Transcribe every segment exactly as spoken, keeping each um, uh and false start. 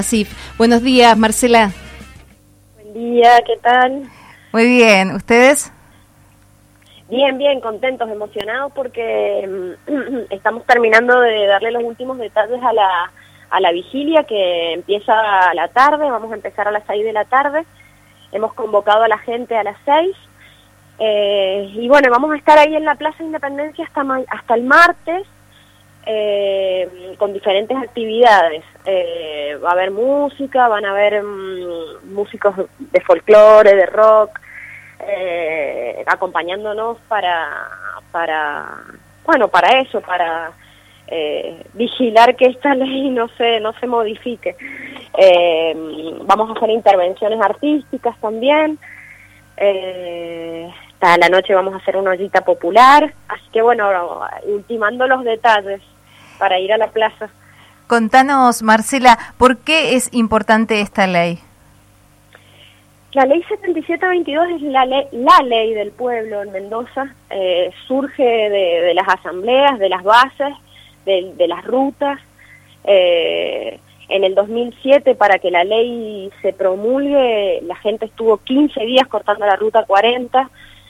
Sí, buenos días, Marcela. Buen día, ¿qué tal? Muy bien, ¿ustedes? Bien, bien, contentos, emocionados porque um, estamos terminando de darle los últimos detalles a la, a la vigilia que empieza a la tarde, vamos a empezar a las seis de la tarde, hemos convocado a la gente a las seis eh, y bueno, vamos a estar ahí en la Plaza Independencia hasta, hasta el martes. Eh, con diferentes actividades, eh, va a haber música, van a haber um, músicos de folclore, de rock, eh, acompañándonos para, para, bueno, para eso, para eh, vigilar que esta ley no se, no se modifique. Eh, vamos a hacer intervenciones artísticas también. Eh, hasta la noche vamos a hacer una ollita popular, así que bueno, ultimando los detalles para ir a la plaza. Contanos, Marcela, ¿por qué es importante esta ley? La ley setenta y siete veintidós es la ley, la ley del pueblo en Mendoza, eh, surge de, de las asambleas, de las bases, de, de las rutas. Eh, en el dos mil siete, para que la ley se promulgue, la gente estuvo quince días cortando la ruta cuarenta.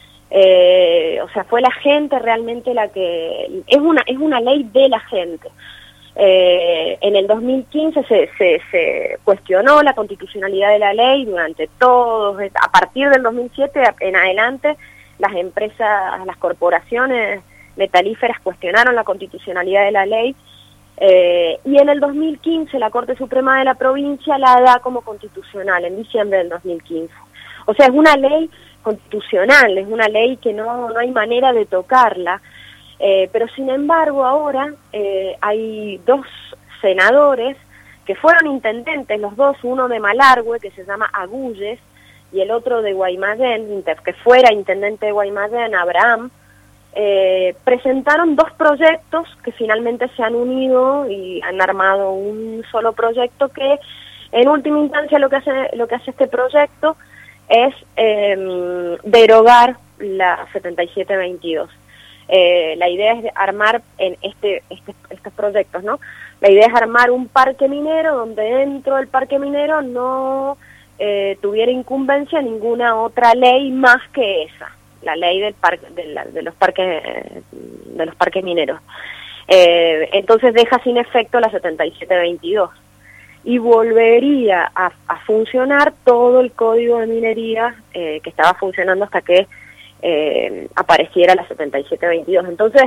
Eh, o sea, fue la gente realmente la que... Es una, es una ley de la gente. Eh, en el dos mil quince se, se, se cuestionó la constitucionalidad de la ley durante todos, a partir del dos mil siete en adelante, las empresas, las corporaciones metalíferas cuestionaron la constitucionalidad de la ley, eh, y en el dos mil quince la Corte Suprema de la provincia la da como constitucional, en diciembre del dos mil quince. O sea, es una ley constitucional, es una ley que no, no hay manera de tocarla, eh, pero sin embargo ahora eh, hay dos senadores que fueron intendentes, los dos, uno de Malargüe, que se llama Agulles, y el otro de Guaymallén, que fuera intendente de Guaymallén, Abraham, eh, presentaron dos proyectos que finalmente se han unido y han armado un solo proyecto que en última instancia lo que hace, lo que hace este proyecto es eh, derogar la setenta y siete veintidós. Eh, la idea es armar en este, este estos proyectos, ¿no? La idea es armar un parque minero donde dentro del parque minero no eh, tuviera incumbencia ninguna otra ley más que esa, la ley del parque, de, la, de los parques de los parques mineros. Eh, entonces deja sin efecto la setenta y siete veintidós. Y volvería a, a funcionar todo el código de minería eh, que estaba funcionando hasta que eh, apareciera la setenta y siete veintidós. Entonces,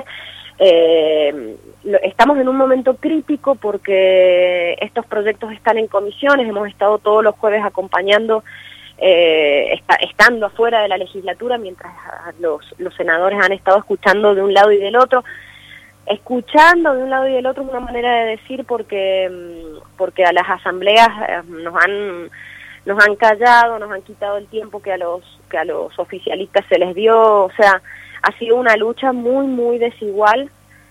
eh, lo, estamos en un momento crítico porque estos proyectos están en comisiones, hemos estado todos los jueves acompañando, eh, está, estando afuera de la legislatura, mientras los, los senadores han estado escuchando de un lado y del otro. Escuchando de un lado y del otro es una manera de decir porque porque a las asambleas nos han nos han callado, nos han quitado el tiempo que a los que a los oficialistas se les dio, o sea, ha sido una lucha muy muy desigual,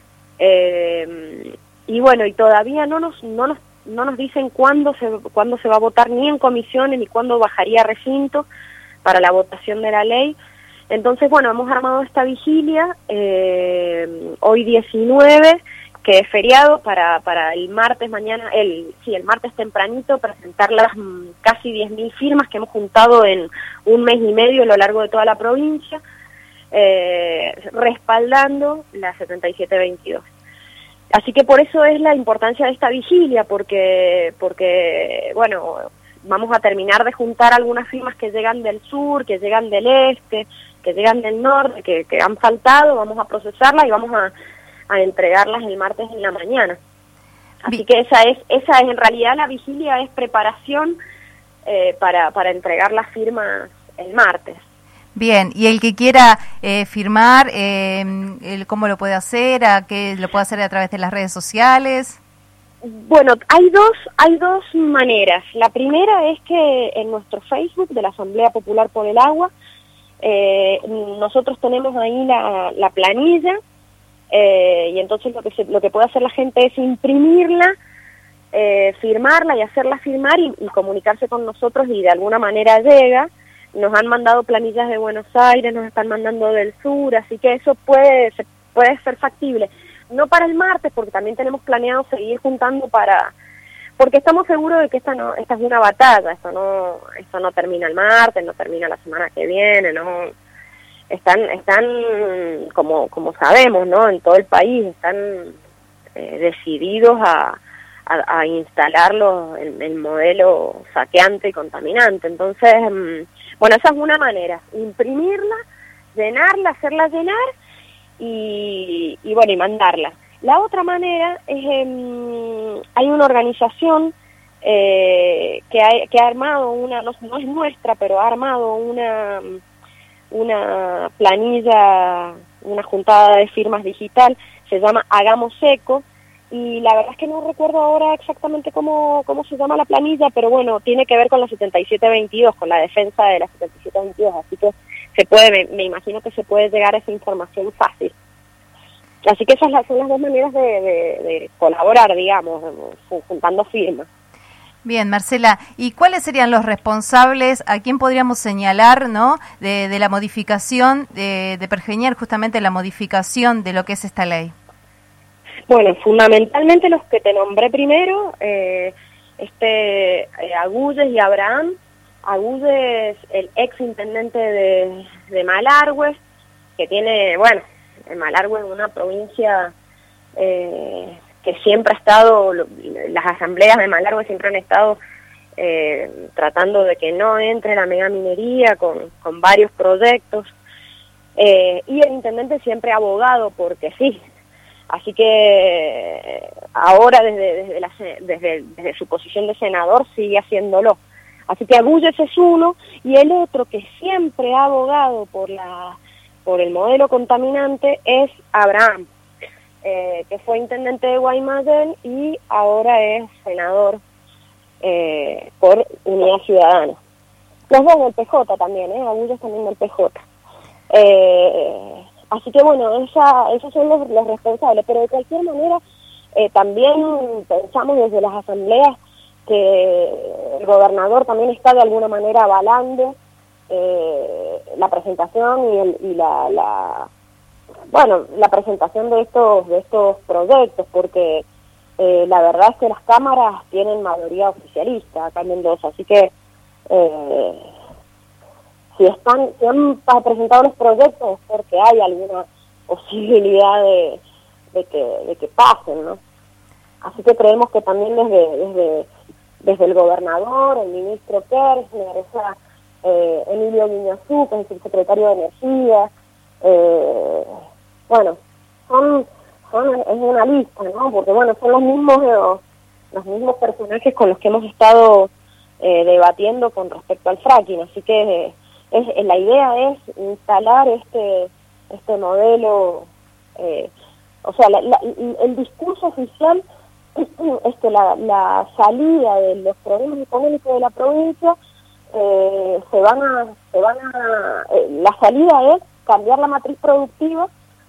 eh, y bueno, y todavía no nos no nos no nos dicen cuándo se cuándo se va a votar ni en comisiones ni cuándo bajaría a recinto para la votación de la ley. Entonces, bueno, hemos armado esta vigilia, eh, hoy diecinueve, que es feriado, para para el martes mañana, el sí, el martes tempranito, presentar las mm, casi diez mil firmas que hemos juntado en un mes y medio a lo largo de toda la provincia, eh, respaldando la setenta y siete veintidós. Así que por eso es la importancia de esta vigilia, porque porque bueno, vamos a terminar de juntar algunas firmas que llegan del sur, que llegan del este, que llegan del norte, que, que han faltado, vamos a procesarlas y vamos a, a entregarlas el martes en la mañana. Así Bien. que esa es esa es en realidad la vigilia, es preparación eh, para, para entregar las firmas el martes. Bien, y el que quiera eh, firmar, eh, el, ¿cómo lo puede hacer? ¿A qué lo puede hacer a través de las redes sociales? Bueno, hay dos, hay dos maneras. La primera es que en nuestro Facebook de la Asamblea Popular por el Agua, eh, nosotros tenemos ahí la, la planilla, eh, y entonces lo que, se, lo que puede hacer la gente es imprimirla, eh, firmarla y hacerla firmar y, y comunicarse con nosotros, y de alguna manera llega. Nos han mandado planillas de Buenos Aires, nos están mandando del sur, así que eso puede, puede ser factible. No para el martes, porque también tenemos planeado seguir juntando para porque estamos seguros de que esta no, esta es una batalla, esto no, esto no termina el martes, no termina la semana que viene, no, están, están como, como sabemos, ¿no? En todo el país están eh, decididos a, a, a instalarlo el, el modelo saqueante y contaminante. Entonces, bueno, esa es una manera, imprimirla, llenarla, hacerla llenar y, y bueno, y mandarla. La otra manera es, eh, hay una organización eh, que, ha, que ha armado una, no, no es nuestra, pero ha armado una, una planilla, una juntada de firmas digital, se llama Hagamos Eco, y la verdad es que no recuerdo ahora exactamente cómo, cómo se llama la planilla, pero bueno, tiene que ver con la setenta y siete veintidós, con la defensa de la setenta y siete veintidós, así que se puede, me, me imagino que se puede llegar a esa información fácil. Así que esas son las dos maneras de, de, de colaborar, digamos, juntando firmas. Bien, Marcela, ¿y cuáles serían los responsables, a quién podríamos señalar, ¿no?, de, de la modificación, de, de pergeñar justamente la modificación de lo que es esta ley? Bueno, fundamentalmente los que te nombré primero, eh, este eh, Agulles y Abraham. Agulles, el ex intendente de, de Malargüe, que tiene, bueno, Malargüe es una provincia eh, que siempre ha estado, las asambleas de Malargüe siempre han estado eh, tratando de que no entre la megaminería con, con varios proyectos, eh, y el intendente siempre ha abogado porque sí, así que ahora desde, desde, la, desde, desde su posición de senador sigue haciéndolo. Así que Agulles es uno, y el otro que siempre ha abogado por la por el modelo contaminante es Abraham, eh, que fue intendente de Guaymallén y ahora es senador eh, por Unidad Ciudadana. Los dos del P J también, ¿eh? Agulles también del P J. Eh, así que bueno, esa, esos son los, los responsables, pero de cualquier manera eh, también pensamos desde las asambleas que el gobernador también está de alguna manera avalando eh, la presentación y, el, y la, la bueno la presentación de estos de estos proyectos, porque eh, la verdad es que las cámaras tienen mayoría oficialista acá en Mendoza, así que eh, si están si han presentado los proyectos es porque hay alguna posibilidad de, de que de que pasen, ¿no? Así que creemos que también desde desde desde el gobernador, el ministro Kirchner, esa, eh, Emilio Guiñazú, que es el secretario de Energía, eh, bueno, son, son es una lista, ¿no? Porque bueno, son los mismos los, los mismos personajes con los que hemos estado eh, debatiendo con respecto al fracking, así que eh, es, la idea es instalar este este modelo, eh, o sea, la, la, el discurso oficial es que la, la salida de los problemas económicos de la provincia eh, se van a se van a eh, la salida es cambiar la matriz productiva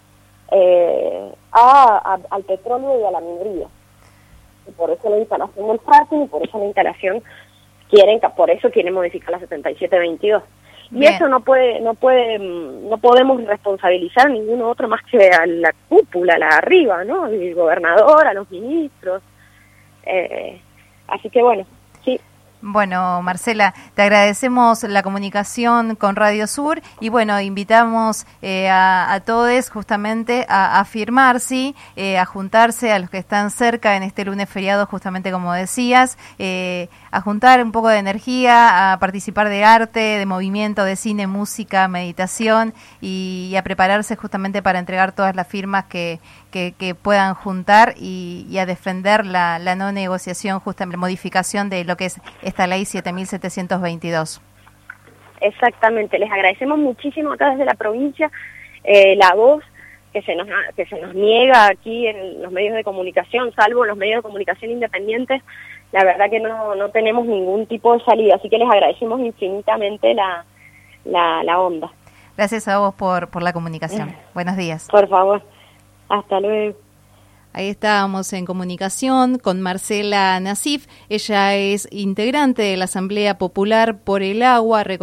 eh, a, a, al petróleo y a la minería, y por eso la instalación del fracking, y por eso la instalación quieren por eso quieren modificar la setenta y siete veintidós. Y Bien. Eso no puede, no puede, no podemos responsabilizar a ninguno otro más que a la cúpula, a la arriba, ¿no? El gobernador, a los ministros. Eh, así que bueno, sí. Bueno, Marcela, te agradecemos la comunicación con Radio Sur y bueno, invitamos eh, a, a todos justamente a, a firmar, sí, eh, a juntarse a los que están cerca en este lunes feriado, justamente como decías, eh, a juntar un poco de energía, a participar de arte, de movimiento, de cine, música, meditación y, y a prepararse justamente para entregar todas las firmas que, que, que puedan juntar y, y a defender la, la no negociación, justamente modificación de lo que es esta ley siete mil setecientos veintidós. Exactamente, les agradecemos muchísimo acá desde la provincia eh, la voz que se nos que se nos niega aquí en los medios de comunicación, salvo en los medios de comunicación independientes. La verdad que no no tenemos ningún tipo de salida, así que les agradecemos infinitamente la la, la onda. Gracias a vos por por la comunicación. Eh, Buenos días. Por favor, hasta luego. Ahí estábamos en comunicación con Marcela Nassif. Ella es integrante de la Asamblea Popular por el Agua.